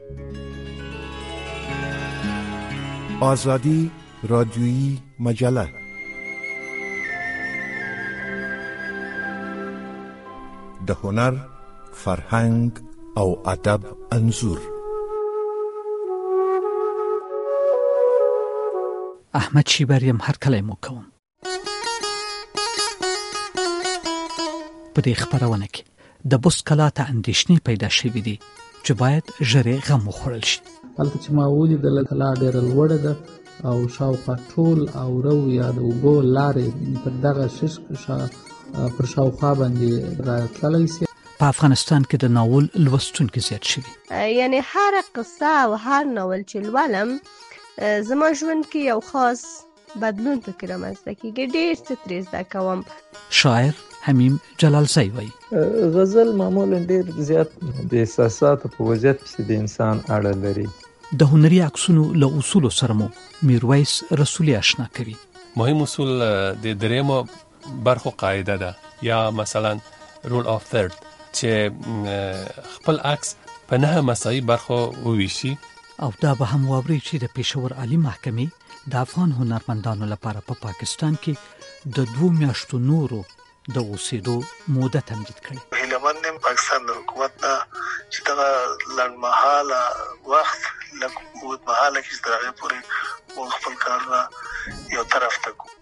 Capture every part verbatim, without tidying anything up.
آزادی رادیویی مجله. د هنر، فرهنګ او ادب انځور. احمد شیبریم هر کله مو کوم. په دې خبرونه کې د بوس کلا ته اندېښنې پیدا شوې دي چې باید ژر غم وخوړل شي. هلته چې ما ولیدل کلا ډېره لوړه ده او شاوخوا ټول او رو یا د اوبو لارې پر دغه شش پر شاوخوا باندې راتللی سي. په افغانستان کې د ناول لوستونکي زیات شوي. یعنی هر قصه او هر ناول چې لولم زما ژوند کې یو خاص بدلون پکې رامنځته کېږي. ډېر څه ترې زده کوم. شاعر حمیم جلالزی وایي غزل معمولا ډېر زیات د احساساتو په وضعیت پسې د انسان اړه لري. د هنري عکسونو له اصولو سره مو میرویس رسولي آشنا کوي. مهم اصول د دریمو برخو قاعده ده، یا مثلا رول آف ثرد چې خپل عکس په نه مساوي برخو وویشي. او دا به هم واوري چې د پېښور عالی محکمې د افغان هنرمندانو لپاره په پا پاکستان کې د دوه میاشتو نورو د اوسېدو موده تمدید کړي. هیله من پاکستان د حکومت نه چې دا لنډمهاله وخت لکه اوږدمهاله کې تر هغې پورې موږ خپل کارونه یو طرف ته کړو.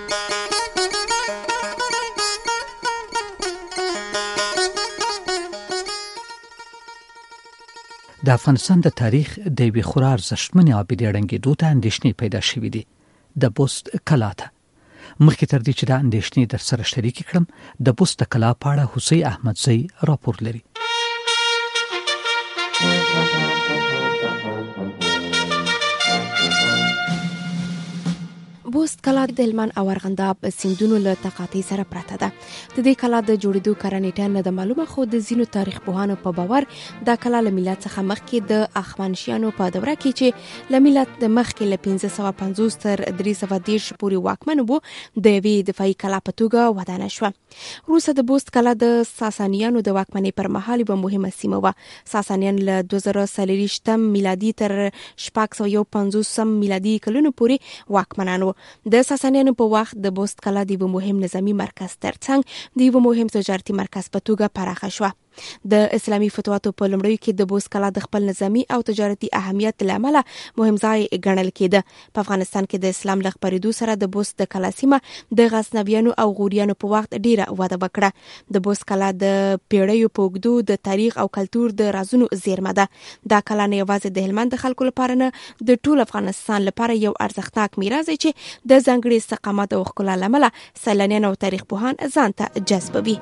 د افغانستان د تاریخ د یوې خورا ارزښتمنې عابدې ړنګېدو ته اندېښنې پیدا شوې دي، د بست کلا ته. مخکې تر دې چې دا اندېښنې در سره شریکې کړم، د بست د کلا په اړه حسین احمدزی راپور لري. بست کلا د هلمند او ارغنداب سیندونو له تقاطع سره پرته ده. د دې کلا د جوړېدو کره نیټه نه ده معلومه، خو د ځینو تاریخ پوهانو په باور دا کلا له میلاد څخه مخکې د اخوانشیانو په دوره کې چې له میلاد د مخکې له پنځه سوه پنځوس تر درې سوه دېرش پورې واکمن وو، د یوې دفاعي کلا په توګه ودانه شوه. وروسته د بست کلا د ساسانیانو د واکمنۍ پر مهال یوه مهمه سیمه وه. ساسانیان له دوه زره څلېرویشتم میلادي تر شپږ سوه یو پنځوسم میلادي کلونو پورې واکمنان وو. د ساسانیانو په وخت د بست کلا د یو مهم نظامی مرکز ترڅنګ د یو مهم تجارتي مرکز په توګه پراخه شوه. د اسلامي فتوحاتو په لومړیو کې د بست کلا د خپل نظامی او تجارتي اهمیت له امله مهم ځای ګڼل کېده. په افغانستان کې د اسلام له خپرېدو سره د بست د کلا سیمه د غزنویانو او غوریانو په وخت ډیره وده وکړه. د بست کلا د پیړیو په اوږدو د تاریخ او کلتور د رازونو زیرمه ده. دا کلا نه یوازې د هلمند د خلکو لپاره نه، د ټول افغانستان لپاره یو ارزښتناک میراث دی چې د ځانګړي استقامت او ښکلا له امله سیلانیان او تاریخ پوهان ځان ته جذبوي.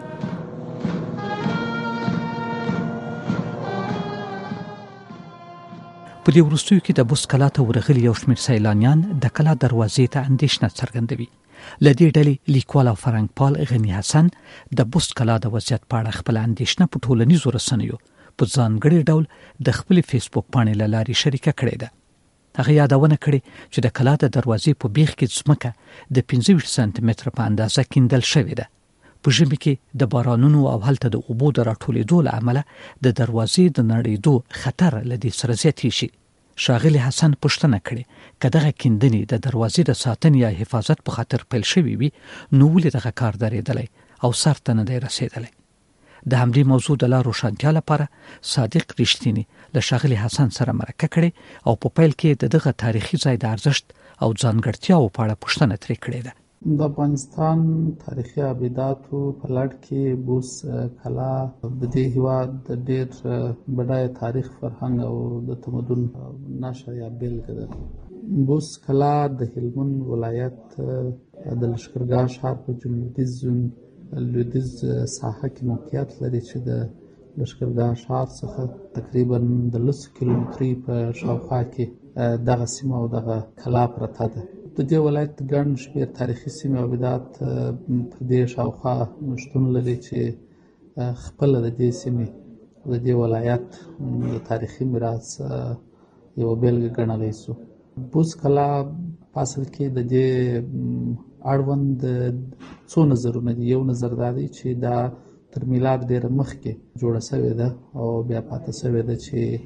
په دې وروستیو کې د بست کلا ته ورغلي یو شمېر سیلانیان د کلا دروازې ته اندېښنه څرګندوي. له دې ډلې لیکوال او فرهنګپال غني حسن د بست کلا د وضعیت په اړه خپله اندېښنه په ټولنیزو رسنیو په ځانګړي ډول د خپلې فیسبوک پاڼې له لارې شریکه کړې ده. هغه یادونه کړې چې د کلا د دروازې په بیخ کې ځمکه د پنځه ویشت سانتي متره په اندازه کیندل شوې ده. په ژمي کې د بارانونو او هلته د اوبو د راټولېدو له امله د دروازې د نړېدو خطر له دې سره زیاتې شي. ښاغلي حسن پوښتنه کړې که دغه کیندنې د دروازې د ساتنې یا حفاظت په خاطر پیل شوي وي، نو ولې دغه کار درېدلی او سر ته نه دی رسېدلی. د همدې موضوع د لا روښانتیا لپاره صادق رښتیني له ښاغلي حسن سره مرکه کړې او په پیل کې د دغه تاریخي ځای د ارزښت او ځانګړتیاو په اړه پوښتنه ترې کړې ده. د افغانستان تاریخي ابداتو په لړ کې بست کلا د دې هېواد د ډېر بډایه تاریخ، فرهنګ او د تمدن نښه یا بېلګه ده. بست کلا د هلمند ولایت د لښکرګاه ښار په جنوبي لویدیځ ساحه کې موقعیت لري چې د لښکرګاه ښار څخه تقریبا د لسو کیلومترۍ په شاوخوا کې دغه سیمه او دغه کلا پرته ده. د دې ولایت ګڼ شمېر تاریخي سیمې او ابدات په دې شاوخوا شتون لري چې خپله د دې سیمې د دې ولایت د تاریخي میراث یوه بېلګه ګڼلی سو. بست کلا په اصل کې د دې اړوند څو نظرونه دي. یو نظر دا دی چې دا تر میلاد ډېره مخکې جوړه شوې ده او بیا پاتې شوې ده چې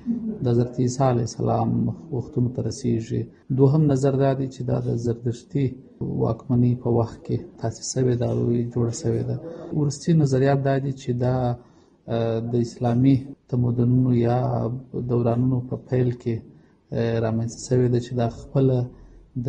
د حضرت عیسی علیه السلام وختونو ته رسیږي. دوهم نظر دا دی چې دا د زردشتي واکمنۍ په وخت کې تاسیس شوې ده او جوړه شوې ده. وروستي نظریات دا دي چې دا د اسلامي تمدنونو یا دورانونو په پیل کې رامنځته شوې ده چې دا خپله د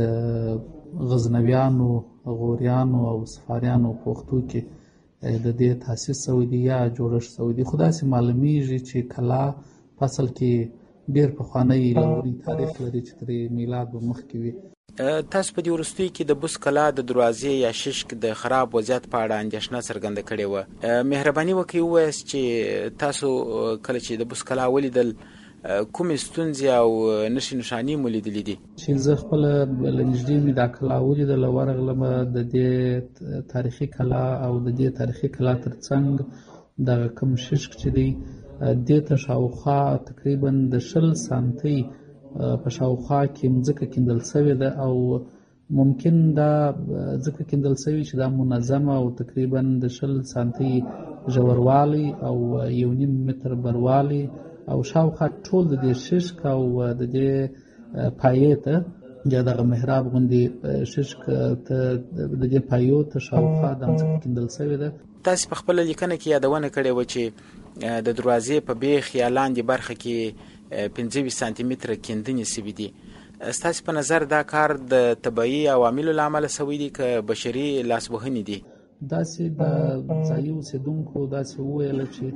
غزنویانو، غوریانو او صفاریانو په وختو کې د دې تاسیس شوی دی یا جوړښت شوی دی. خو داسې معلومیږي چې کلا په اصل کې ډېر پخوانی لرغونی تاریخ لري چې تر میلاد مخکې وي. تاسو په دې وروستیو کې د بست کلا د دروازې یا ششک د خراب وضعیت په اړه اندېښنه څرګنده کړې وه. مهرباني وکړئ ووایاست چې تاسو کله چې د بست کلا ولیدل کومې ستونزې او نښې نښانې مو لیدلې دي؟ چې زه خپله له نږدې مې دا کلا ولیدله، ورغلمه د دې تاریخي کلا او د دې تاریخي کلا تر څنګ دغه کوم ششک چې دی دې ته شاوخوا تقریبا د شل سانتۍ په شاوخوا کې مځکه کیندل شوې ده او ممکن دا ځکه کیندل شوې چې دا منظمه او تقریبا د شل سانتۍ ژوروالی او یو نیم متر بروالی او شاوخوا ټول د دې ششک او د دې پایې ته یا دغه محراب غوندې ششک ته د دې پایو ته شاوخوا د مځکه کیندل شوې ده. تاسو په خپله لیکنه کې یادونه کړې وه چې د دروازې په بیخ یا لاندې برخه کې پنځه ویشت سانتي متره کیندنې شوي دي. ستاسو په نظر دا کار د طبیعي عواملو له امله شوی دی که بشري لاسوهنې دي؟ داسې د ځایي اوسېدونکو داسې وویله چې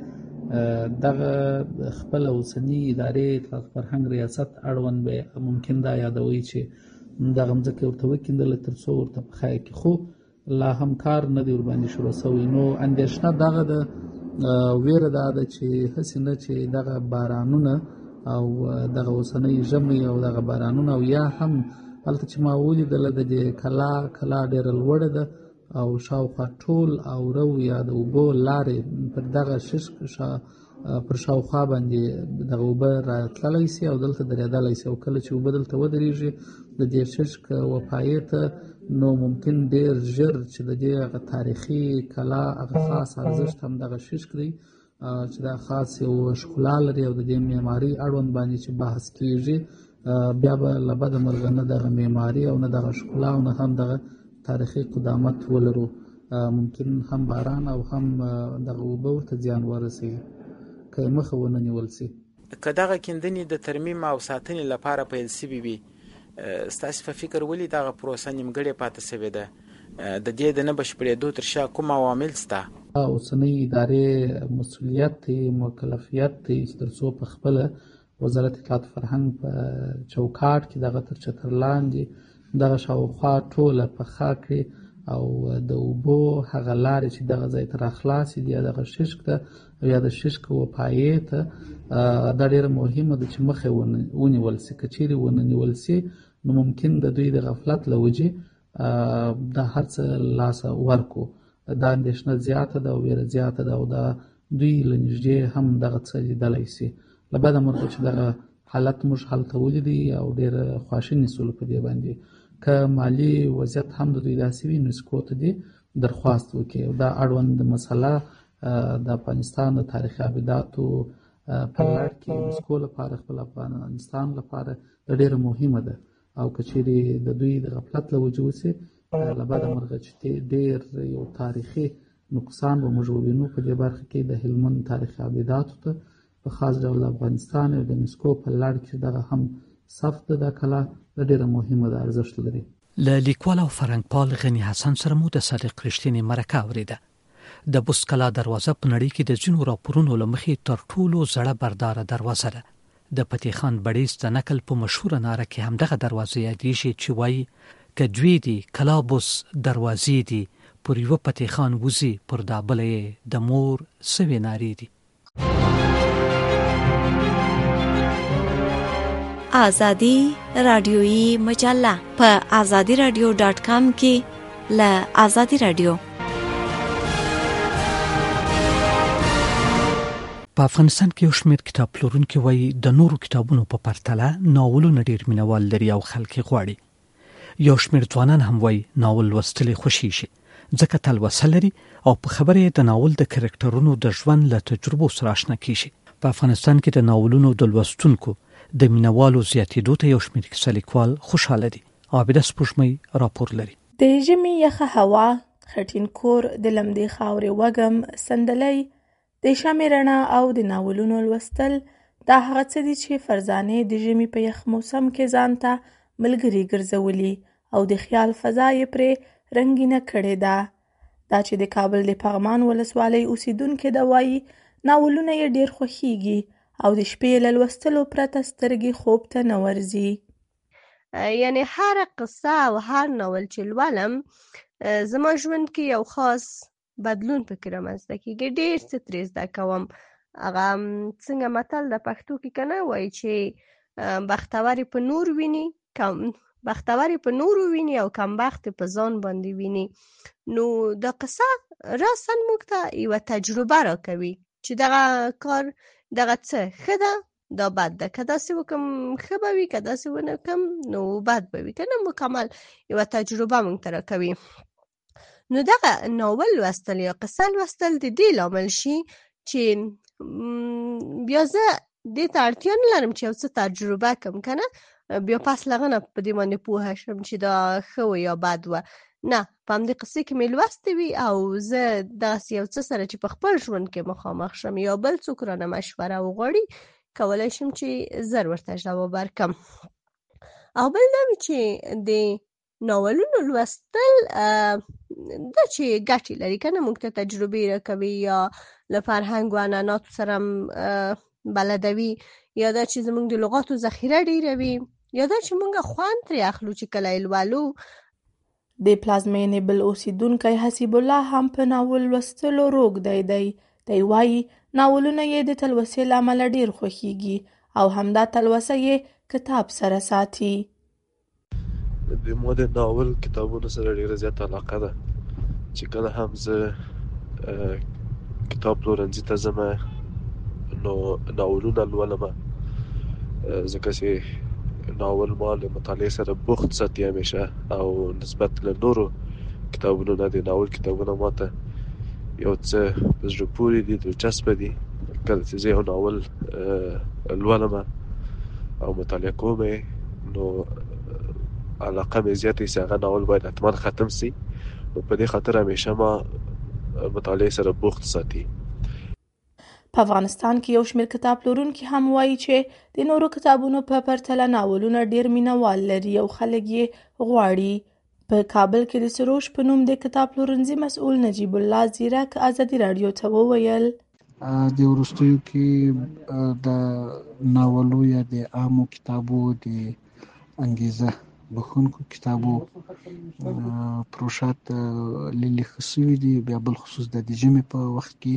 دغه خپله اوسني ادارې اطلاعات فرهنګ ریاست اړوند به ممکن دا یادوي چې دغه مځکه ورته وکیندله تر څو ورته په خیر کې، خو لا هم کار نه دی ورباندې شروع شوی. نو اندېښنه دغه ده، ویره دا ده چې هسې نه چې دغه بارانونه او دغه اوسنۍ ژمی او دغه بارانونه او یا هم هلته چې ما ولیدله د دې کلا کلا ډېره لوړه ده او شاوخوا ټول او رو یا د اوبو لارې پر دغه ششک شا پر شاوخوا باندې دغه اوبه راتللی سي او دلته درېدلی سي او کله چې اوبه دلته ودرېږي د دې ششک وپایې ته نو ممکن ډېر ژر چې د دې هغه تاریخي کلا هغه خاص ارزښت هم دغه ششک دی چې دا خاص یو ښکلا لري او د دې معماري اړوند باندې چې بحث کېږي بیا به له بده مرغه نه دغه معماري او نه دغه ښکلا او نه هم دغه تاریخي قدامت ولرو. ممکن هم باران او هم دغه اوبه ورته زیان ورسوي که یې مخه ونه نیول سي. که دغه کیندنې د ترمیم او ساتنې لپاره پیل سوي وي، ستاسو په فکر ولې دغه پروسه نیمګړې پاتې سوې ده؟ د دې د نه بشپړېدو تر شا کوم عوامل شته؟ اوسنۍ ادارې مسؤلیت دی، مکلفیت دی چې تر څو په خپله وزارت اطلاعات فرهنګ په چوکاټ کې دغه تر چتر لاندې دغه شاوخوا ټوله پخه کړي او د اوبو هغه لارې چې دغه ځای ته راخلاصې دي یا دغه ششک ته یا د ششک وپایې ته دا ډېره مهمه ده چې مخه ونیول سي. که چیرې ونه نیول سي نو ممکن د دوی د غفلت له وجې دا هر څه لاسه ورکو. دا اندېښنه زیاته ده او ویره زیاته ده او دا دوی له نږدې هم دغه څه لیدلی سي. له بده مرغه چې دغه حالت موږ هلته ولیدی او ډېره خواشیني سولو په دې باندې. که مالي وضعیت هم د دوی داسې وي نو سکو ته دې درخواست وکړي. دا اړوند مسله د افغانستان د تاریخي ابداتو په لړ کې سکو لپاره خپل افغانستان لپاره ډېره مهمه ده او که چیرې د دوی د غفلت له وجې وسي له بده مرغه چې ډېر یو تاریخي نقصان به موږ ووینو په دې برخه کې د هلمند تاریخي ابداتو ته په خاص ډول افغانستان او د نسکو په لړ کې دغه هم صفت د کلا ډېره مهمه ده، ارزښت لري. له لیکوال او فرهنګپال غني حسن سره مو د صادق رښتینې مرکه اورېده. د بست کلا دروازه په نړۍ کې د ځینو راپورونو له مخې تر ټولو زړه برداره دروازه ده. د فتح خان بړیڅ د نقل په مشهوره ناره کې همدغه دروازه یادېږي چې وایي که دوی دي کلا بس دروازې دي پر یوه فتح خان وزي پر دا بله یې د مور سوې نارې دي. آزادی رادیویی مجله په آزادی رادیو ډاټ کام کې له آزادی رادیو. په افغانستان کې یو شمېر کتاب پلورونکي وایي د نورو کتابونو په پرتله ناولونه ډېر مینوال لري او خلک یې غواړي. یو شمېر ځوانان هم وایي ناول لوستل یې خوښیږي ځکه تلوسه لري او په خبره یې د ناول د کرکټرونو د ژوند له تجربو سره اشنا کیږي. په افغانستان کې د ناولونو د لوستونکو د مینوالو زیاتېدو ته یو شمېر کیسه لیکوال خوشحاله دي. عابده سپوږمۍ راپور لري. د ژمي یخه هوا، خټین کور، د لمدې خاورې وږم، سندلۍ، د شمع رڼا او د ناولونو لوستل دا هغه څه دي چې فرزانې د ژمي په یخ موسم کې ځان ته ملګري ګرځولي او د خیال فضا یې پرې رنګینه کړې ده. دا چې د کابل د پغمان ولسوالۍ اوسیدونکې ده وایي ناولونه یې ډېر خوښیږي او د شپې له لوستلو پرته سترګې خوب ته نه ورځي. یعنی هر قصه او هر ناول چې لولم زما ژوند کې یو خاص بدلون پکې رامنځته کېږي، ډېر څه ترې زده کوم. هغه څنګه متل د پښتو کې که نه وایي چې بختور په نور ویني کم بختور په نورو ویني او کمبخت په ځان باندې ویني. نو دا قصه راساً موږ ته یوه تجربه راکوي چې دغه کار دغه څه ښه ده دا بد ده، که داسې وکم ښه به وي، که داسې ونه کم نو بد به وي، که نه مکمل یوه تجربه موږ ته راکوي. نو دغه ناول لوستل یا قصه لوستل د دې لامل شي چې بیا زه دې ته اړتیا نه لرم چې یو څه تجربه کم، که نه بیا پس له هغه نه په دې باندې پوهه شم چې دا ښه و یا بد و. نه، په همدې قصې کې مې لوستې وي او زه داسې یو څه سره چې په خپل ژوند کې مخامخ شم یا بل څوک رانه مشوره وغواړي کولی شم چې زر ورته جواب ورکړم. او بل دا وي چې د ناولونو لوستل دا چې ګټې لري که نه، موږ ته تجربې راکوي یا له فرهنګ و عنعناتو سره بلدوي، یا دا چې زموږ د لغاتو ذخیره ډېروي، یا دا چې موږ خوند ترې اخلو چې کله یې لولو. د پلازمېنې بل اوسیدونکی حسیب الله هم په ناول لوستلو روږدی دی. دی وایي ناولونه یې د تلوسې له امله ډېر خوښیږي او همدا تلوسه یې کتاب سره ساتي. د ما د ناول کتابونو سره ډېره زیاته علاقه ده چې کله هم زه کتاب پلورنځي ته ځم نو ناولونه لولم، ځکه چې ناول ما له مطالعې سره بوخت ساتي همیشه او نسبت له نورو کتابونو نه د ناول کتابونه ماته یو څه په زړه پورې دي، دلچسپه دي. کله چې زه یو ناول لولم او مطالعه کوم نو علاقه مې زیاته شي هغه ناول باید حتما ختم سي، نو په دې خاطر همیشه ما مطالعه سره بوخت ساتي. په افغانستان کې یو شمېر کتاب پلورونکي هم وایي چې د نورو کتابونو په پرتله ناولونه ډېر مینوال لري او خلک یې غواړي. په کابل کې د سروش په نوم د کتاب پلورنځي مسؤل نجیب الله زیرک ازادي راډیو ته وویل د وروستیو کې د ناولو یا د عامو کتابو د انګیزه بخونکو کتابو پروشات لیلی خصوصي دي. بیا بل خصوص د ژمي په وخت کې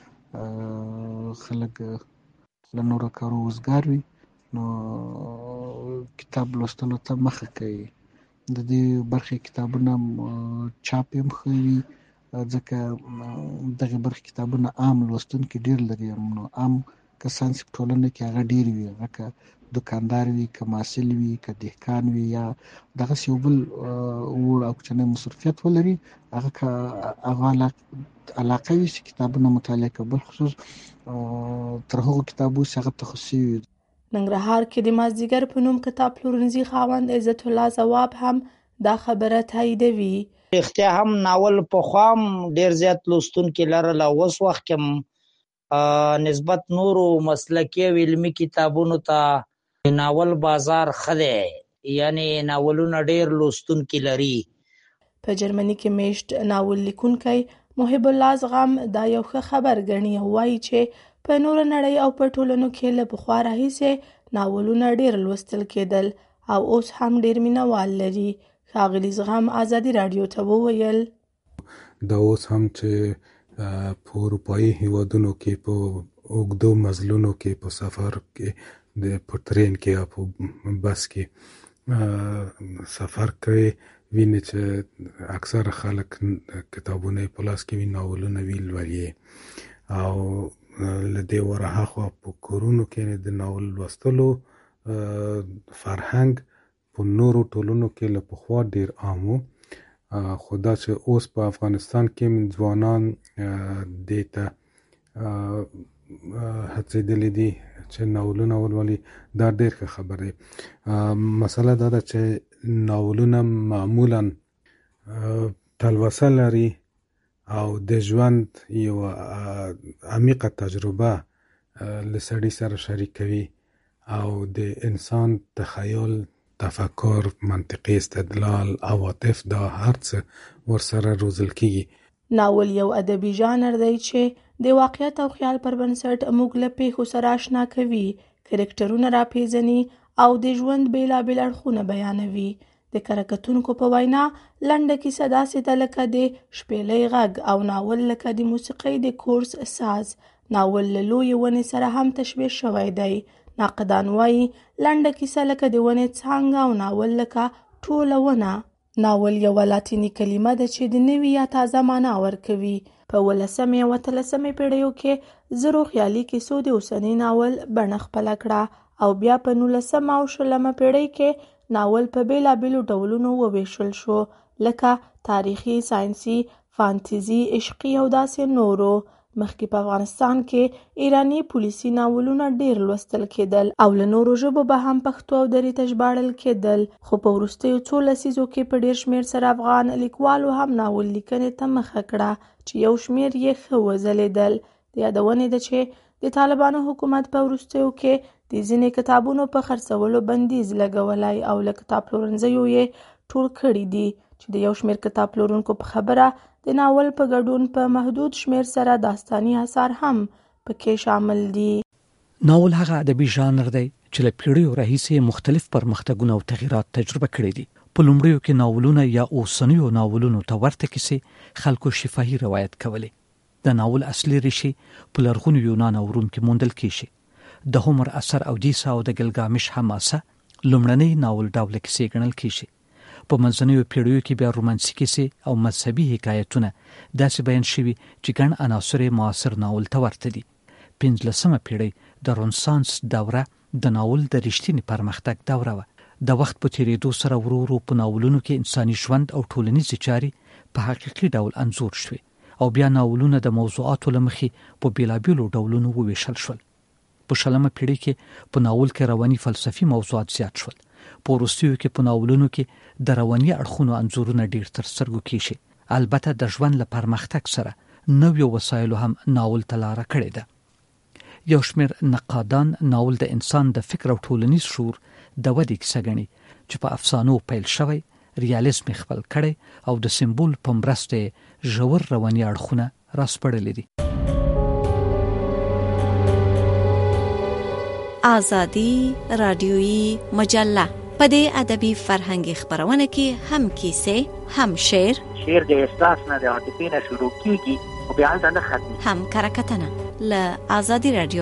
خلک له نورو کارو وزګار وي نو کتاب لوستلو ته مخه کوي. د دې برخې کتابونه چاپ هم ښه وي ځکه دغه برخې کتابونه عام لوستونکي ډېر لري. نو عام کسان چې په ټولنه کې هغه ډېر وي، هغه که دکاندار وي، که محصل وي، که دهقان وي، یا دغسې یو بل وړ او کوچنی مصروفیت ولري، هغه که هغه علاقه وي چې کتابونه مطالعه کوي، بل خصوص تر هغو کتابو چې هغه تخصصي وي. ننګرهار کې د مازدیګر په نوم کتاب پلورنځي خاوند عزت الله ځواب هم دا خبره تاییدوي. رښتیا هم ناول پخوا هم ډېر زیات لوستونکي لرل او اوس وخت کې هم نسبت نورو مسلکي او علمي کتابونو ته ناول بازار ښه دی، یعنې ناولونه ډېر لوستونکي لري. په جرمني کې میشت ناول لیکونکی محب الله زغم دا یو ښه خبر ګڼي او وایي چې په نوره نړۍ او په ټولنو کې له پخوا راهیسې ناولونه ډېر لوستل کېدل او اوس هم ډېر مینوال لري. ښاغلي زغم ازادي راډیو ته وویل دا اوس هم چې په اروپایي هیوادونو کې په اوږدو مزلونو کې په سفر کې د په ترین کې یا په بس کې سفر کوي ویني چې اکثر خلک کتابونه په لاس کې وي، ناولونه وی لولي او له دې ورهاخوا په کورونو کې د ناول لوستلو فرهنګ په نورو ټولنو کې له پخوا ډېر عام و، خو دا چې اوس په افغانستان کې ځوانان دې ته هڅېدلي دي چې ناولونه ولولي، دا ډېر ښه خبر دی. مسله دا ده چې ناولونه معمولا تلوسه لري او د ژوند یو عمیقه تجربه له سړي سره شریکوي او د انسان تخیل، تفکر، منطقي استدلال، عواطف، دا هر څه ورسره روزل کیږي. ناول یو ادبي ژانر دی چې د واقعیت او خیال پر بنسټ موږ له پیښو سره آشنا کوي، کرکټرونه راپیژني او د ژوند بیلابیل اړخونه بیانوي. د کره کتونکو په وینا لنډه کیسه داسې ده لکه د شپېلۍ غږ او ناول لکه د موسیقۍ د کورس ساز. ناول له لویې ونې سره هم تشبیه شوی دی. ناقدان وایي لنډه کیسه لکه د ونې څانګه او ناول لکه ټوله ونه. ناول یوه لاتیني کلمه ده چې د نوي یا تازه معنا ورکوي. په ولسمې او اتلسمې پیړیو کې زرو خیالي کیسو د اوسني ناول بڼه خپله کړه او بیا په نولسمه او شلمه پیړۍ کې ناول په بیلابیلو ډولونو وویشل شو، لکه تاریخي، ساینسي، فانتزي، عشقي او داسې نورو. مخکې په افغانستان کې ایراني پولیسي ناولونه ډېر لوستل کېدل او له نورو ژبو به هم پښتو او دري ته ژباړل کېدل، خو په وروستیو څو لسیزو کې په ډېر شمېر سره افغان لیکوالو هم ناول لیکنې ته مخه کړه چې یو شمېر یې ښه وځلېدل. د یادونې ده چې د طالبانو حکومت په وروستیو کې د ځینې کتابونو په خرڅولو بندیز لګولی او له کتاب پلورنځیو یې ټول کړي دي، چې د یو شمېر کتاب پلورونکو په خبره د ناول په ګډون په محدود شمېر سره داستاني اثار هم پکې شامل دي. ناول هغه ادبي ژانر دی چې له پیړیو راهیسې مختلف پرمختګونه او تغییرات تجربه کړي دي. په لومړیو کې ناولونه یا اوسنیو ناولونو ته ورته کیسې خلکو شفاهي روایت کولې. د ناول اصلي ریښې په لرغونو یونان او روم کې موندل کېږي. د هومر اثر اودیسه او د ګلګامش حماسه لومړنۍ ناول ډوله کیسې ګڼل کېږي. په منځنیو پیړیو کې بیا رومانسي کیسې او مذهبي حکایتونه داسې بیان شوي چې ګڼ عناصر معاصر ناول ته ورته دي. پنځلسمه پیړۍ د رنسانس دوره د ناول د رښتیني پرمختګ دوره وه. د وخت په تیریدو سره ورو ورو په ناولونو کې انساني ژوند او ټولنیزې چارې په حقیقي ډول انځور شوې او بیا ناولونه د موضوعاتو له مخې په بیلابیلو ډولونو وویشل شول. په شلمه پیړۍ کې په ناول کې رواني فلسفي موضوعات زیات شول. په وروستیو کې په ناولونو کې د رواني اړخونو انځورونه ډیر تر سترګو کېږي. البته د ژوند له پرمختګ سره نویو وسایلو هم ناول ته لاره کړې ده. یو شمېر نقادان ناول د انسان د فکر او ټولنیز شعور د ودې کیسه ګڼي چې په افسانو پیل شوی، ریالیزم خپل کړی او د سمبول په مرسته ژور رواني اړخونه راسپړلي دي. آزادی رادیویی مجله په دې ادبي فرهنګي خبرونه کې هم کیسې، هم شعر شعر د احساس نه د عاطفې نه شروع کیږي او بیا هلته نه ختمي، هم کرکټنه له آزادی رادیو.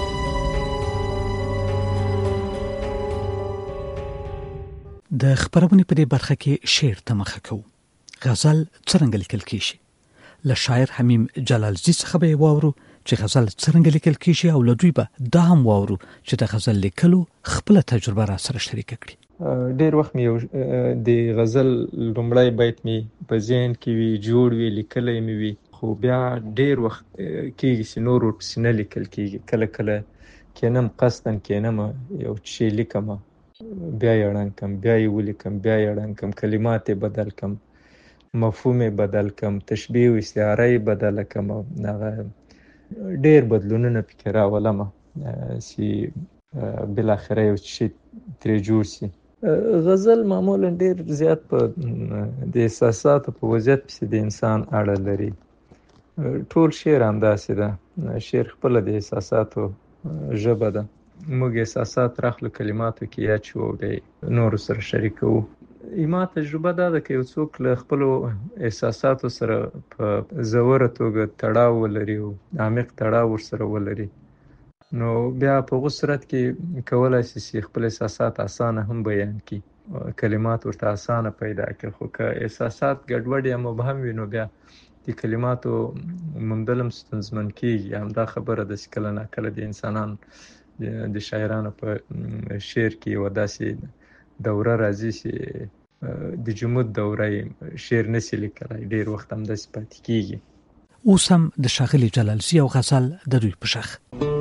د خبرونې په دې برخه کې شعر ته مخه کوو. غزل څرنګه لیکل کیږي؟ له شاعر حمیم جلالزی څخه به واورو چې غزل څرنګه لیکل کیږي او له دوی به دا هم واورو چې د غزل لیکلو خپل تجربه را سره شریک کړي. ډیر وخت مې د غزل لومړی بیت مې په ذهن کې وي، جوړ وي، لیکلی مې وي، خو بیا ډیر وخت کېږي چې نور ورپسې نه لیکل کېږي. کله کله کینم قصدن کینم یو شی لیکم، بیا یې ړنګ کم، بیا یې ولیکم، بیا یې ړنګ کم، کلمات یې بدل کم، مفهوم یې بدل کم، تشبیه او استعاره یې بدله کم، هغه ډیر بدلونونه پکې راولم چې بالاخره یو شی ترې جوړ شي. غزل معمولا ډیر زیات په د احساساتو په وضعیت پسې د انسان اړه لري. ټول شعر همداسې ده. شعر خپله د احساساتو ژبه ده. موږ احساسات راخلو کلماتو کې یاد شو او بیا نورو سره شریکوو. ما تجربه دا ده که یو څوک له خپلو احساساتو سره په ژوره توګه تړاو ولري او عمیق تړاو ورسره ولري، نو بیا په هغه صورت کې کولی شي چې خپل احساسات اسانه هم بیان کړي، کلمات ورته اسانه پیدا کړي. خو که احساسات ګډوډ یا مبهم وي نو بیا د کلماتو موندل هم ستونزمن کېږي. همدا خبره ده چې کله ناکله د انسانانو د شاعرانو په شعر کې یوه داسې دوره راځي چې د جمود دوره یې شعر نشي لیکلی، ډېر وخت همداسې پاتې کېږي. اوس هم د ښاغلي جلالزي او غزل د دوی په شخ.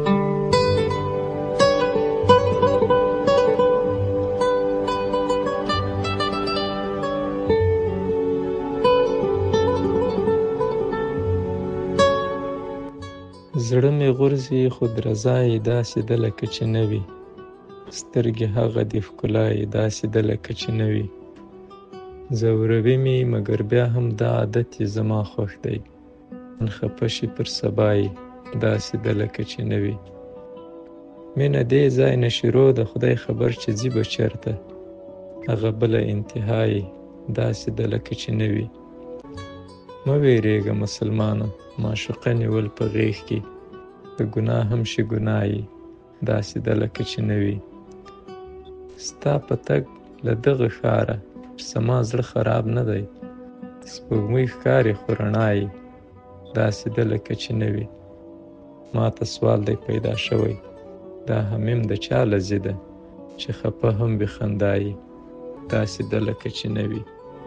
زړه مې غورځي خو درځا یې داسې ده لکه چې نه وي، سترګې هغه د ښکلا یې داسې ده لکه چې نه وي، ځوروي مې مګر بیا هم دا عادت یې زما خوښ دی، خفه شي پر سبا یې داسې ده لکه چې نه وي. مینه دې ځای نه شروع د خدای خبر چې ځي به چېرته، هغه بله انتها یې داسې ده لکه چې نه وي. مه ویرېږه مسلمانه معشوقه نیول په غېږ کې، د ګناه هم شي ګناه یې داسې ده لکه چې نه وي. ستا په تګ له دغه ښاره زما زړه خراب نه دی، سپوږمۍ ښکاري خو رڼا یې داسې ده لکه چې نه وي. ما ته سوال دی پیدا شوی، دا همیم د چا لذي ده چې خفه هم وي خندا یې داسې ده لکه چې نه وي.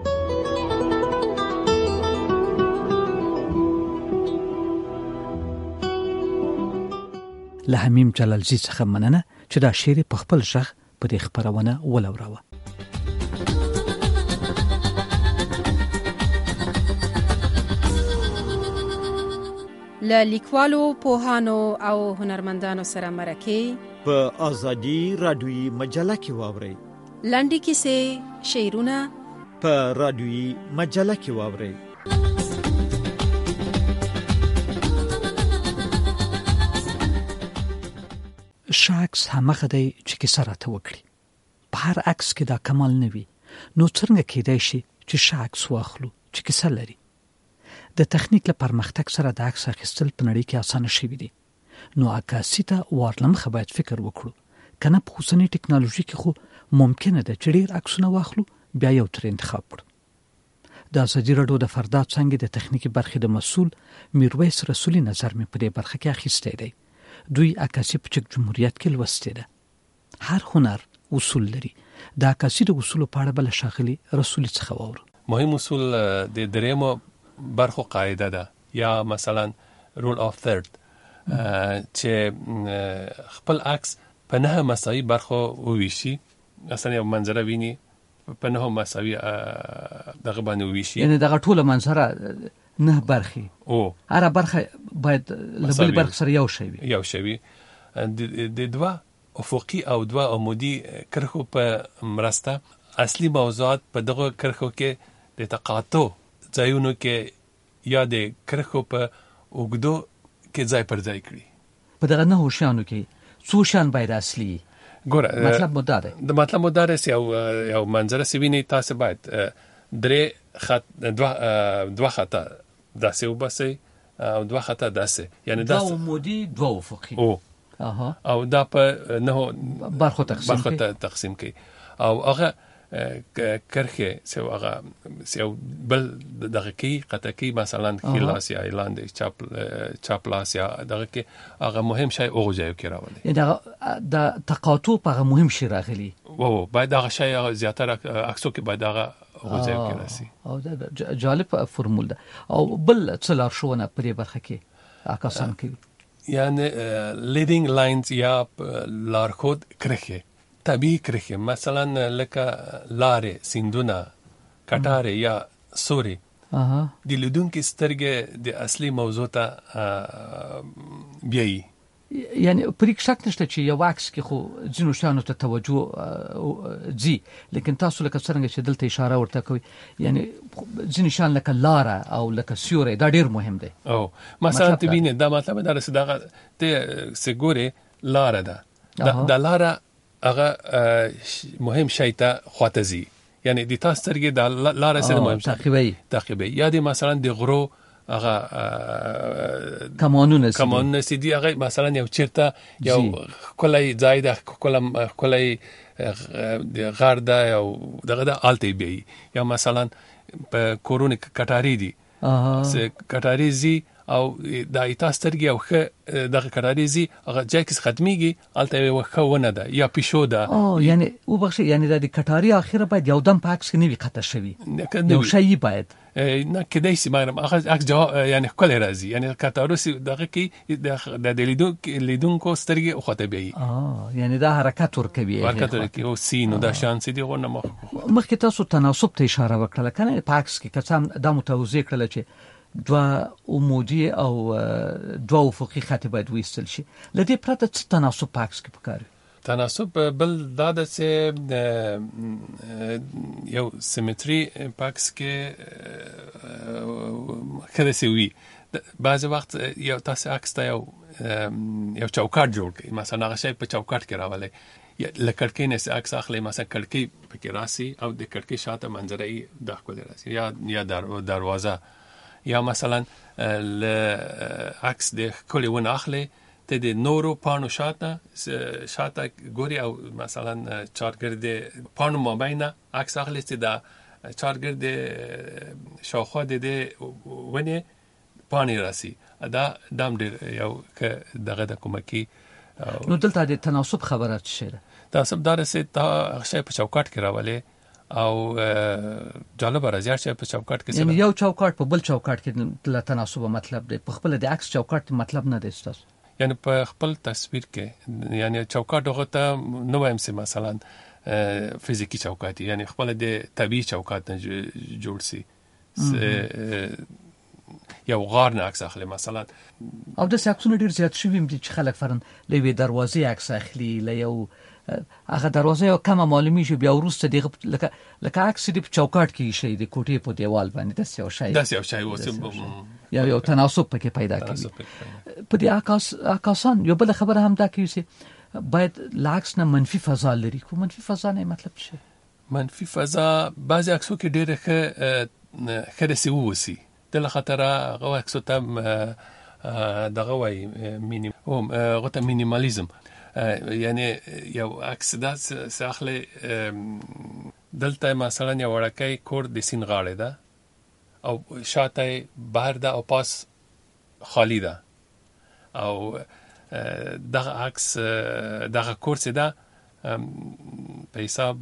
له حمیم جلالزي څخه مننه چې دا شعر په خپل ژغ په دې خبرونه ولوراوه. له لیکوالو، پوهانو او هنرمندانو سره مرکې په آزادي رادیویي مجله کې واورئ. لنډې کیسې، شعرونه په رادیویي مجله کې واورئ. شاکس همغه دی چې کیسه راته وکړي. په هر عکس کې دا کمال نه وي، نو څنګه کېدای شي چې شاکس واخلو چې کیسه لري؟ د تخنیک له پرمختګ سره د عکس اخیستل په نړۍ کې اسانه شوي دي، نو عکاسي ته ورلمخه باید فکر وکړو. کنه په اوسنۍ ټکنالوژي کې خو ممکنه ده چې ډېر عکسونه واخلو بیا یو تر انتخاب کړو. د ازادي راډیو د فردا څانګې د تخنیکي برخې د مسؤل میرویس رسولي نظر مې په دې برخه کې اخیستی دی. دوی عکاسي په چک جمهوریت کې لوستې ده. هر هنر اصول لري. د عکاسي د اصولو په اړه بل شاغلي رسولي څخه واورو. مهم اصول د دریمو برخو قاعده ده، یا مثلا رول اف ثرد، چې خپل عکس په نه مساوي برخو وویشي. مثلا یو منظره ویني په نه مساوي دغه باندې وویشي، یعنی دغه ټوله منظره نه برخې او هر برخه باید لبل برخه سره یو شی وي یو شی وي. د دوا افقي او دوا عمودي کرخو په مرسته اصلي موضوعات په دغه کرخو کې د تقاطع ځایونو کې یا د کرخو په اوګدو کې ځای پر ځای کړي. په دغه نه هوښیانو کې څو شان باید اصلي ګوره مطلب مدار د مطلب مدار یو یو منظره سویني تاسو باید درې خط دوا دوا خطا داسې وبسي او دوا خطا داسې، یعنی دوا عمودي دوا افقي او اها او دا په نه برخو تقسیم برخو تقسیم کوي. او هغه کرخه سو هغه سو بل دغه کې قطع کې مثلا خلاص یا اعلان د چاپ چاپلاس یا دغه کې هغه مهم شی او ځای کې راولي. دا د تقاطع په مهم شی راغلي وو باید هغه شی زیاتره عکسو کې باید هغه او ځای کې راسي. او دا جالب فرمول ده. او بل څلار شونه په دې برخه کې عکسان کوي، یعنی لیدینګ لاینز یا لارخود کرخه طبیعي کرخه، مثلا لکه لارې، سیندونه، کټاره یا سوري. اها د لیدونکو سترګې د اصلي موضوع ته بیایي. یعنی پرې شک نشته چې یو عکس کې خو ځینو شانو ته توجه ځي، لیکن تاسو لکه څنګه چې دلته اشاره ورته کوي، یعنی ځینو شان لکه لاره او لکه سیوري دا ډیر مهم دی. او مثلا ته وینې دا مطلب دا رسېدا ته سګوري لاره ده، دا لاره هغه مهم شی ته خاطزي، یعنی د تاسو سترګې د لاره سره مهم تعقیبي تعقیبي یا د مثلا د غرو هغه کمانونه کمانونه سيدي هغه مثلا یو چیرته یو کولای ځای د کولم کولای غار ده او دغه د الټي بي، یا مثلا په کورونی کټاری دي س کټاری زی او د ایتا سترګي او ښه دغه کراریزي هغه ځای کې ختميږي الته یو ښه ونه ده یا پیشو ده. او یعنی او بخښه یعنی د کټاری اخیره باید یو دم پاکس کې نیوي قطه شوی یو شی باید نه کدی سي مګر هغه عکس جواب یعنی کله راځي یعنی کټاروسی دغه کې د لیدون لیدونکو سترګي او خطبي اه یعنی دا حرکت ور کوي حرکت ور کوي او سینو دا شان سي دی غو نه مخ مخکې تاسو تناسب ته اشاره وکړه کنه پاکس کې کسان د متوازی کړل چې دوا عمودي او دوا افقي خط باید وېستل شي لدې پرته څه تناسب پاکس کې پکاري. تناسب بل دا د چې یو سیمټري پاکس کې خره سی وي بعض وخت یو تاسو عکس ته یو یو چوکاټ جوړ کړئ مثلا هغه شی په چوکاټ کې راولئ لکړکې نه عکس اخلي مثلا کړکۍ پکې راسي او د کړکۍ شاته منظرې د ښکلي راسي یا یا دروازه یا مثلا ل عکس د ښکلي ونه اخلي ته د نورو پانو شاته شاته ګوري او مثلا چارګرد پانو مابینه عکس اخلي چې دا چارګرد شاوخوا د ونه پانی راسي دا دام ډیر یو دغه د کومکی نو دلته د تناسب خبره شي تناسب دار سه تا شی په چوکاټ کې راولي او جالب راځي چې په چوکاټ کې یعنی یو چوکاټ په بل چوکاټ کې د تناسب مطلب دی په خپل د عکس چوکاټ مطلب نه دی ستاسو یعنی په خپل تصویر کې یعنی چوکاټ هغه ته نو وایم سي مثلا فزیکی چوکاټ یعنی خپل د طبيعي چوکاټ نه جوړ سي یو غار نه عکس اخلي مثلا او د ساکسونه ډیر زیات شوی چې خلک فرن لوي دروازې عکس اخلي ل یو هغه دروازه یو کم معلومي شي بیا ورسته دغه لکه لکه عکس د چوکاټ کې شي د کوټې په دیوال باندې داس یو شی داس یو شی وسه یا یو تناسب پکې پیدا کوي په دې عکس عکسان یو بل خبره هم دا کوي چې باید لاکس نه منفي فضا لري کو منفي فضا نه مطلب شي منفي فضا بعضی عکسو کې ډېر ښه خرسي ووسی د خطر هغه عکسو ته دغه وای مینی او غته مینیمالیزم یعنی یو عکس دا ساخله دلته مثلا یو ورکه کور د سین غاړه ده او شاته بهر ده او پاس خالی ده او دغه عکس دغه کورس ده په حساب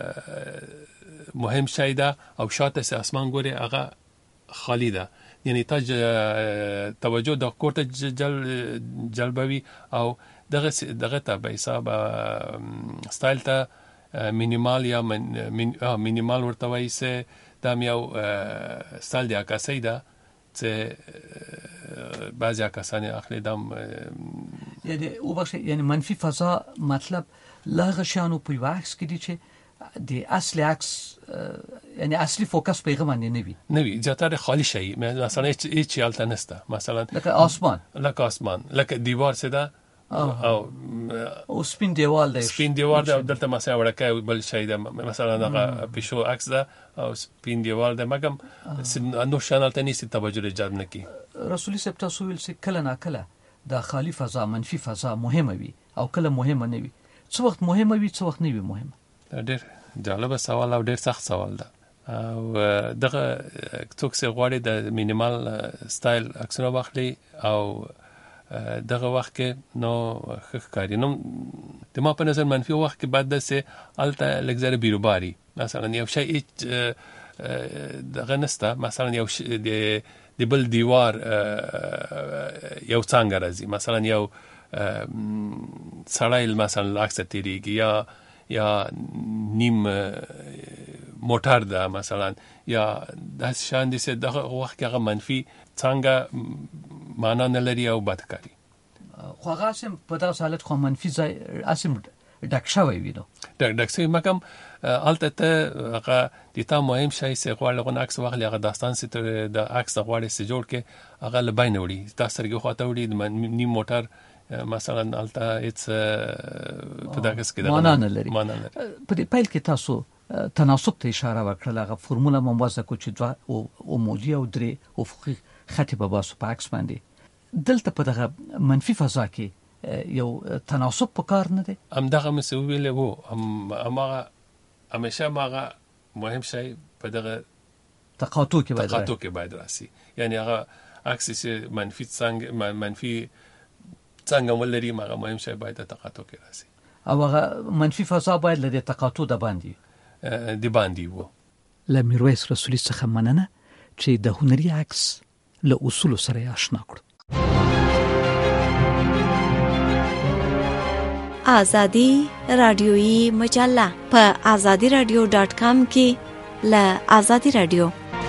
مهم شی ده او شاته سه اسمان ګوري هغه خالی ده یعنی تا توجه د کورت جل جلبوي او دغه دغه ته به حساب سټایل ته مینیمال یا مینیمال ورته وایي سه دا یو سټایل دی عکاسي ده چې بعضی عکاسان اخلي دم یعنی او بخش یعنی منفي فضا مطلب لا غشانو په عکس کې دي چې د اصلي عکس یعنی اصلي فوکس په غو باندې نه وي نه وي ځاتره خالی شي مثلا هیڅ حالت نشته مثلا لکه آسمان لکه آسمان لکه دیوار سده او او سپین دیوال دی سپین دیوال دی دلته مثلا ورکه بل شي ده مثلا هغه پیشو عکس ده او سپین دیوال ده مګم نو شانل ته نيسي توجه جلب نکي رسولي صاحب تاسو ویل چې کله نا کله د خالی فضا منفي فضا مهمه وي او کله مهمه نه وي څو وخت مهمه وي څو وخت نه وي مهمه ډېر جالب سوال او ډېر سخت سوال ده او دغه څوک چې غواړي د مینیمال سټایل عکسونه واخلي او دغه وخت کې نو ښکاری نو د ما په نظر منفي وخت کې بعد سه الته لګزره بیروباري مثلا یو شی دغه نسته مثلا یو د د بل دیوار یو څنګه راځي مثلا یو سړایل مثلا عکس تیریږي یا یا نیم موټر ده مثلا یا د شان دي چې دغه وخت هغه منفي څنګه معنا نه لري او بدکاري خو هغه سم په دغه حالت خو منفي ځای اسم ډک شوی وي نو ډک ډک شوی مګم الته ته هغه د تا مهم شی چې غواړي غو عکس واخلي هغه داستان چې د عکس غواړي چې جوړ کې هغه لباین وړي تاسو سره خواته وړي نیم موټر مثلا الته ایت په دغه کې دا معنا نه لري په دې پایل کې تاسو تناسب ته اشاره وکړه هغه فرموله موازه کو چې دوا او موجي او درې افقي خط په باسو پاکس باندې دلته په دغه منفي فضا کې یو تناسب په کار نه دی ام دغه مسویل وو ام امغه همیشه ماغه مهم شی په دغه تقاطع کې باید تقاطع کې باید راسي یعنی هغه عکس چې منفي څنګه منفي څنګه ولري مغه مهم شی باید د تقاطع کې راسي او هغه منفي فضا باید له تقاطع د باندې د باندې وو. له میرویس رسولي څخه مننه چې د هنري عکس له اصول سره آشنا کړ. آزادی رادیویی مجله په آزادی رادیو ډاٹ کام کې له آزادی رادیو.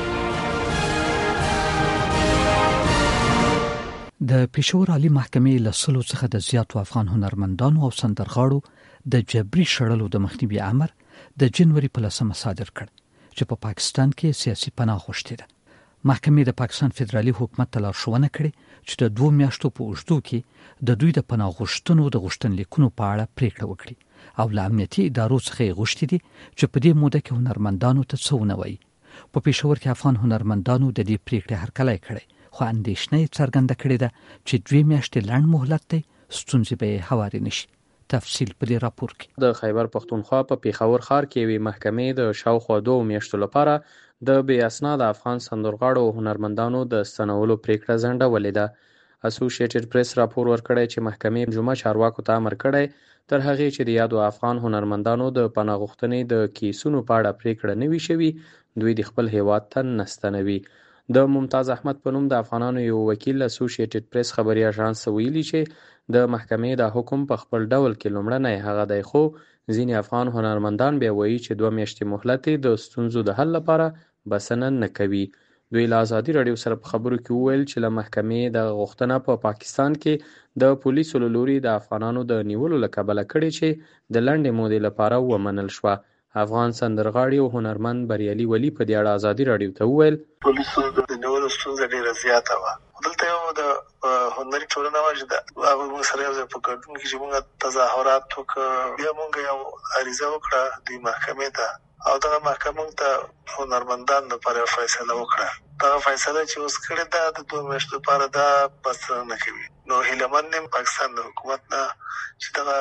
د پېښور عالی محکمې له سلو څخه د زیاتو افغان هنرمندانو او سندرغاړو د جبري شړلو د مخنیوي امر د جنوري په لسمه صادر کړ چې په پاکستان کې سیاسي پناه غوښتې ده. محکمې د پاکستان فدرالي حکومت ته لارښوونه کړې چې د دوه میاشتو په اوږدو کې د دوی د پناه غوښتنو د غوښتنلیکونو په اړه پریکړه وکړي او له امنیتي ادارو څخه یې غوښتي دي چې په دې موده کې هنرمندانو ته څه ونه وایي. په پېښور کې افغان هنرمندانو د دې پریکړې هرکلی کړی خو اندېښنه یې څرګنده کړې ده چې دوه میاشتې لنډ مهلت دی، ستونزې به یې هوارې نشي. تفصیل په دې راپور کې. د خیبر پښتونخوا په پیښور ښار کې وی محکمې د شاوخوا دوه میاشتو لپاره د بې اسناد افغان سندرغاړو او هنرمندانو د ستنولو پریکړه ځنډولې ده. اسوسییټډ پریس راپور ورکړی چې محکمې جمعه چارواکو ته امر کړی تر هغې چې د یادو افغان هنرمندانو د پناه غوښتنې د کیسونو په اړه پریکړه نه وي شوې، دوی د خپل هیواد ته نه ستنوي. د ممتاز احمد په نوم د افغانانو یو وکیل اسوسییټډ پریس خبري اژانس ویلي چې د محکمې د حکم په خپل ډول کې لومړنی هغه دی، خو ځینې افغان هنرمندان بیا وایي چې دوه میاشتې مهلت د ستونزو د حل لپاره بسنه نه کوي. دوی له ازادي راډیو سره په خبرو کې وویل چې له محکمې د غوښتنه په پا پاکستان کې د پولیسو له لوري د افغانانو د نیولو له کبله کړې چې د لنډې مودې لپاره ومنل شوه. افغان سندرغاړي او هنرمند بریالي ولی په دې اړه ازادي راډیو ته وویل پولیسو د نیولو ستونزه ډیره زیاته وه. دلته یو د هنري ټولنه وه چې د هغوی موږ سره یو ځای په ګډون کې چې موږ تظاهرات وکړه، بیا موږ یو عریضه وکړه دوی محکمې ته او دغه محکمه ته هنرمندان لپاره یو فیصله وکړه. دغه فیصله چې اوس کړې ده د دوه میاشتو لپاره دا بسنه نه کوي. نو هیله من یم پاکستان د حکومت نه چې دغه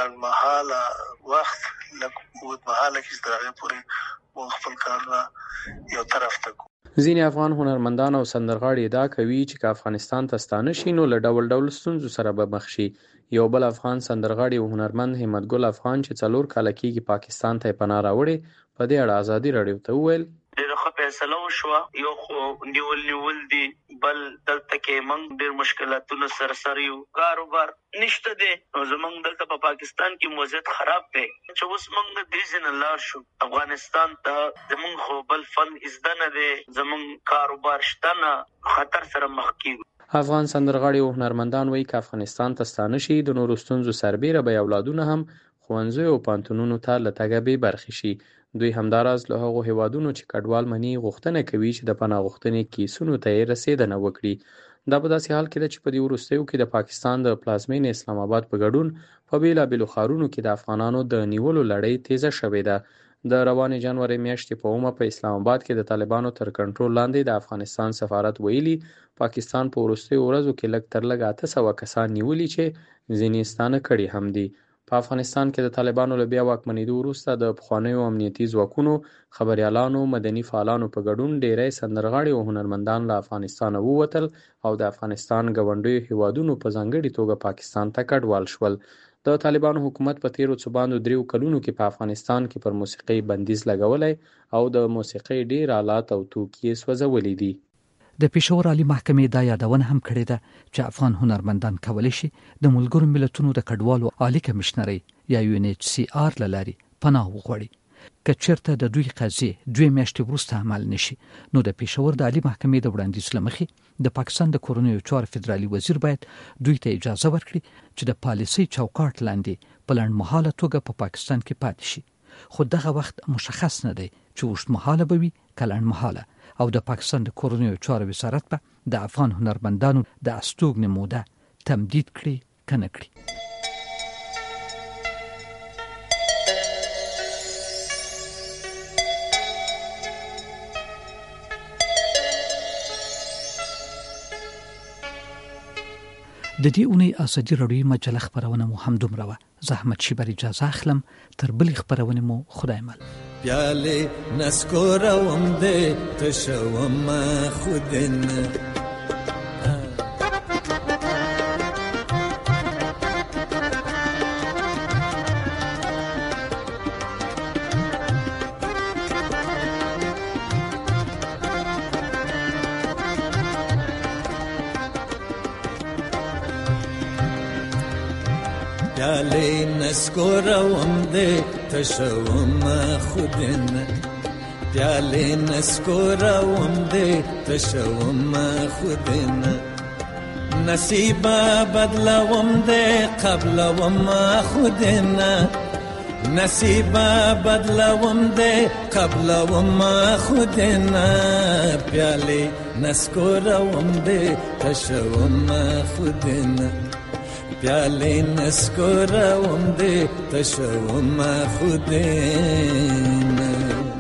لنډمهاله وخت لږ اوږدمهاله کې چې تر هغې پورې موږ خپل کارونه یو طرف ته کړو. ځینې افغان هنرمندان او سندرغاړي ادعا کوي چې که افغانستان ته ستانه شي نو له ډول ډول ستونزو سره به مخ شي. یو بل افغان سندرغاړي او هنرمند همت ګل افغان چې څلور کاله کېږي پاکستان ته پناه راوړې په دې اړه ازادي راډیو ته وویل ډېره ښه فیصله وشوه. یو خو نیول نیول دي، بل دلته کې موږ ډېر مشکلاتونه سره سره یو، کاروبار نشته دی. نو زموږ دلته په پاکستان کې وضعیت خراب دی چې اوس موږ دې ځای نه لاړ شو افغانستان ته. زموږ خو بل فن زده نه دی، زموږ کاروبار شته نه، خطر سره مخ کېږو. افغان سندرغاړي او هنرمندان وایي که افغانستان ته ستانه شي د نورو ستونزو سربیره به اولادونه هم ښوونځیو او پوهنتونونو ته له تګه بې برخې شي. دوی همداراز له هغو هیوادونو چې کډوال مني غوښتنه کوي چې د پناه غوښتنې کیسونو ته یې رسېدنه وکړي. دا په داسې حال کې ده چې په دې وروستیو کې د پاکستان د پلازمینې اسلام آباد په ګډون په بېلابېلو ښارونو کې د افغانانو د نیولو لړۍ تیزه شوې ده. د روانې جنوري میاشتې په اومه په اسلام آباد کې د طالبانو تر کنټرول لاندې د افغانستان سفارت ویلي پاکستان په وروستیو ورځو کې لږ تر لږه اته سوه کسان نیولي چې ځینې ستانه کړي هم دي. په افغانستان کې د طالبانو له بیا واکمنېدو وروسته د پخوانیو امنیتي ځواکونو، خبریالانو، مدني فعالانو په ګډون ډیری سندرغاړي او هنرمندان له افغانستانه ووتل او د افغانستان ګاونډیو هیوادونو په ځانګړې توګه پاکستان ته کډوال شول. د طالبانو حکومت په تیرو څو باندې دریو کلونو کې په افغانستان کې پر موسیقۍ بندیز لګولی او د موسیقۍ ډیر آلات او توکي یې سوځولي دي. د پېښور عالی محکمې دا یادونه هم کړې ده چې افغان هنرمندان کولی شي د ملګرو ملتونو د کډوالو عالی کمشنرۍ یا یو ان ایچ سی آر له لارې پناه وغواړي. که چېرته د دوی قضیې دوې میاشتې وروسته عمل نشي نو د پېښور د عالی محکمې د وړاندیز له مخې د پاکستان د کورنیو چارو فدرالي وزیر باید دوی ته اجازه ورکړي چې د پالیسۍ چوکاټ لاندې په لنډمهاله توګه په پاکستان کې پاتې شي. خو دغه وخت مشخص نه دی چې اوږدمهاله به وي که لنډمهاله، او د پاکستان د کورنیو چارو وزارت به د افغان هنرمندانو د استوګنې موده تمدید کړي که نه کړي. د دې اونۍ ازادي راډیوي مجله خپرونه مو همدومره وه. زه احمد شیبر اجازه اخلم تر بلې خپرونې مو خدای مل. پیالې نسکوروم دې تشوم خودن پیالې نسکوروم دې تشوم خودنه پیالې نسکوروم دې تشوم خودنه نصیبه بدلوم دې قبلوم خودنه نصیبه بدلوم دې قبلوم خودنه پیالې نسکوروم دې تشوم خودنه پیالې نسکوروم دې تشوم خودنه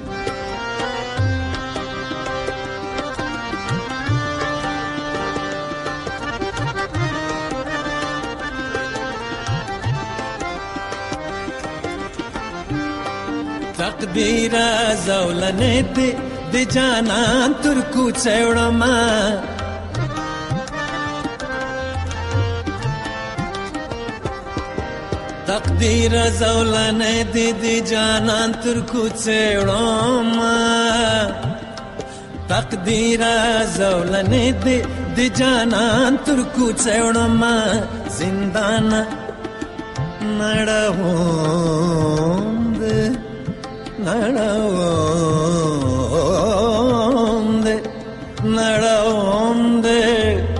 تقدیر زولنې دې د جانان تر کوڅه وړمه تقدیر زولنې دې د جانان تر کوڅه وړمه تقدیر زولنې دې د جانان تر کوڅه وړمه زندان نړوم دې نړوم دې نړوم دې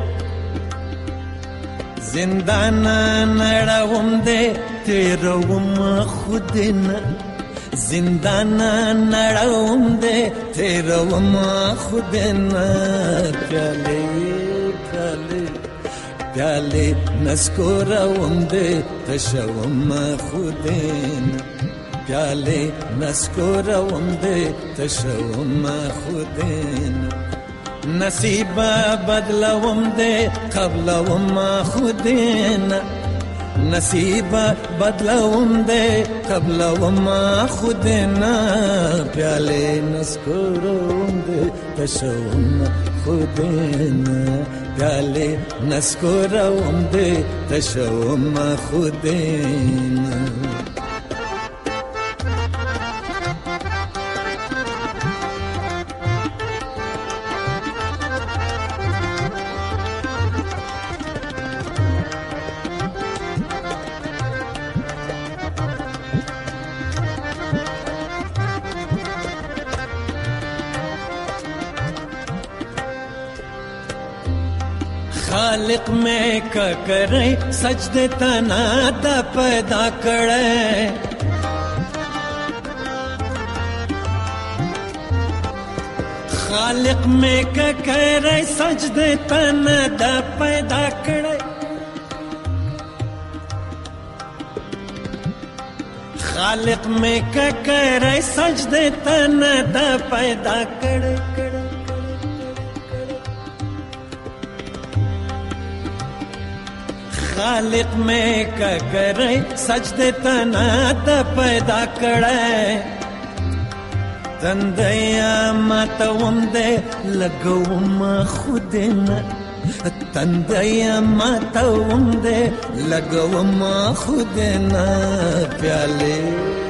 زندان نړوم دې تیروم خودنه زندان نړوم دې تیروم خودنه پیالې پیالې پیالې نسکوروم دې تشوم خودنه پیالې نسکوروم دې تشوم خودنه نصیبه بدلوم دې قبلوم خودنه نصیبه بدلوم دې قبلوم خودنه پیالې نسکوروم دې تشوم خودنه پیالې نسکوروم دې تشوم خودنه خالق میں کا کرے سجدے تنا دا پیدا کرے خالق میں کا کرے سجدے تنا دا پیدا کرے خالق میں کا کرے سجدے تنا دا پیدا کرے خالق میں کا کرے سجدے تنا دا پیدا کرے تندیا ماتوم دے لگوم خودنه تندیا ماتوم دے لگوم خودنه پیالے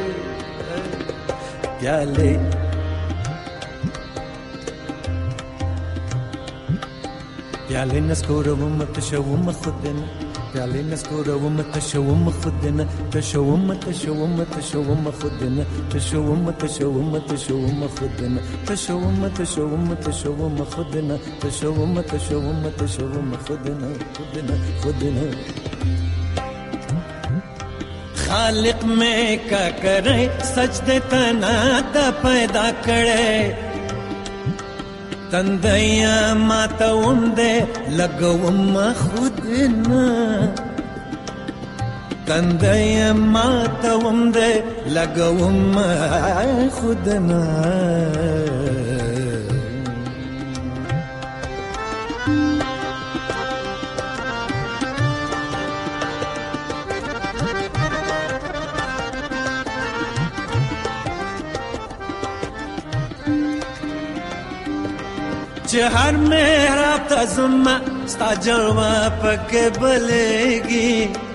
پیالے پیالے نسکوروم تشوم خودنه پیالې نسکوروم تشوم خودنه تشوم تشوم تشوم خودنه تشوم تشوم تشوم خودنه تشوم تشوم تشوم خودنه تشوم تشوم تشوم خودنه خودنه خودنه خالق میں کا کرے سجدے تنا دا پیدا کرے تندیا ماتوم دے لگوم خودنه تندیا ماتوم دے لگوم خودنه हर मेरा तजुम्मा स्ता जलवा पके बलेगी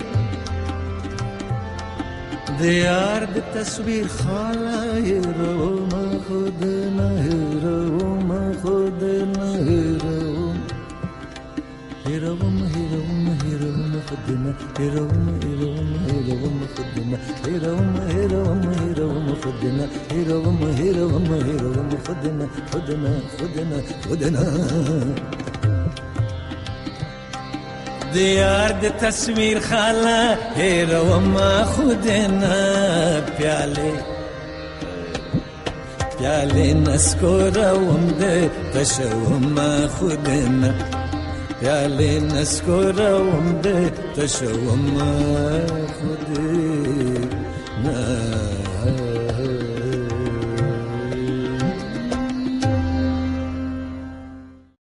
दियार दी तस्वीर खाला हीरो मैं खुद न हीरो मैं खुद न हीरो हीरो हीरो हीरो خدنا هيروم هيروم هيروم خدنا هيروم هيروم هيروم خدنا هيروم هيروم هيروم خدنا خدنا خدنا خدنا دیار د تصویر خالا هیروم خودنا پیاله پیاله نسکوروم ده تشوم خودنا پیاله نسکوروم ده تشوم